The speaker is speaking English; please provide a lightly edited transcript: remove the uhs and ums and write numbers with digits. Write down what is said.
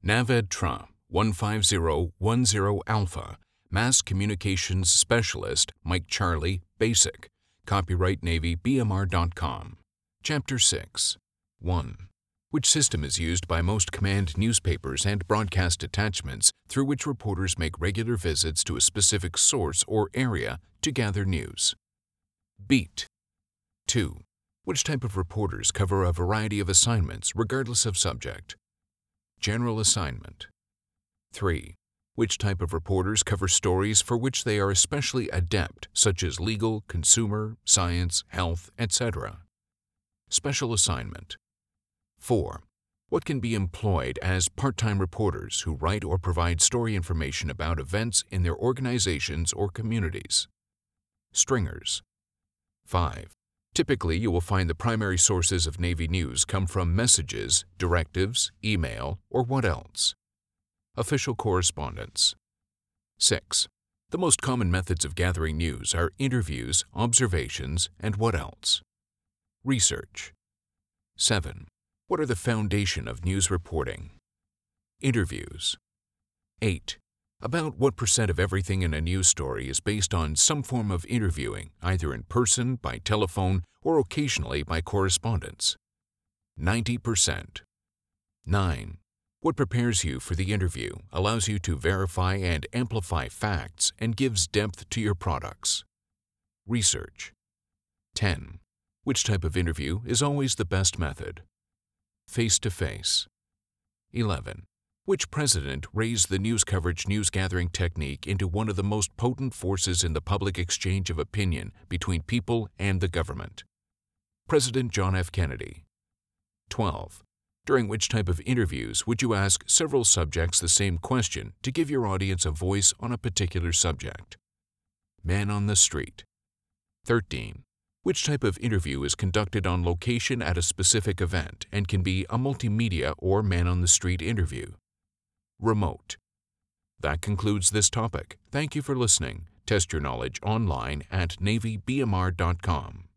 NAVEDTRA 15010 Alpha, Mass Communications Specialist, Mike Charlie, Basic. Copyright NavyBMR.com. Chapter 6. 1. Which system is used by most command newspapers and broadcast attachments through which reporters make regular visits to a specific source or area to gather news? Beat. 2. Which type of reporters cover a variety of assignments regardless of subject? General assignment. 3. Which type of reporters cover stories for which they are especially adept, such as legal, consumer, science, health, etc.? Special assignment. 4. What can be employed as part-time reporters who write or provide story information about events in their organizations or communities? Stringers. 5. Typically, you will find the primary sources of Navy news come from messages, directives, email, or what else? Official correspondence. 6. The most common methods of gathering news are interviews, observations, and what else? Research. 7. What are the foundation of news reporting? Interviews. 8. About what % of everything in a news story is based on some form of interviewing, either in person, by telephone, or occasionally by correspondence? 90%. 9. What prepares you for the interview, allows you to verify and amplify facts, and gives depth to your products? Research. 10. Which type of interview is always the best method? Face-to-face. 11. Which president raised the news coverage news-gathering technique into one of the most potent forces in the public exchange of opinion between people and the government? President John F. Kennedy. 12. During which type of interviews would you ask several subjects the same question to give your audience a voice on a particular subject? Man on the street. 13. Which type of interview is conducted on location at a specific event and can be a multimedia or man-on-the-street interview? Remote. That concludes this topic. Thank you for listening. Test your knowledge online at NavyBMR.com.